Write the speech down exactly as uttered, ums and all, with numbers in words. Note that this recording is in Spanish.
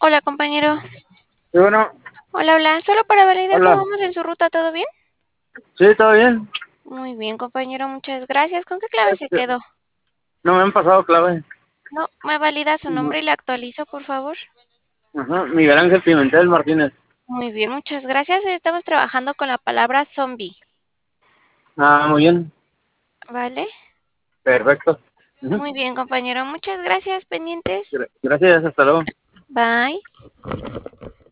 Hola, compañero. Sí, bueno, Hola, hola. Solo para validar cómo hola. vamos en su ruta, ¿todo bien? Sí, todo bien. Muy bien, compañero, muchas gracias. ¿Con qué clave se Este, quedó? no me han pasado clave. No, me valida su No. nombre y le actualizo, por favor. Ajá, Miguel Ángel Pimentel Martínez. Muy bien, muchas gracias. Estamos trabajando con la palabra zombie, Ah, muy bien. ¿vale? Perfecto. Ujú. Muy bien, compañero, muchas gracias. Pendientes. Gra- Gracias, hasta luego. Bye.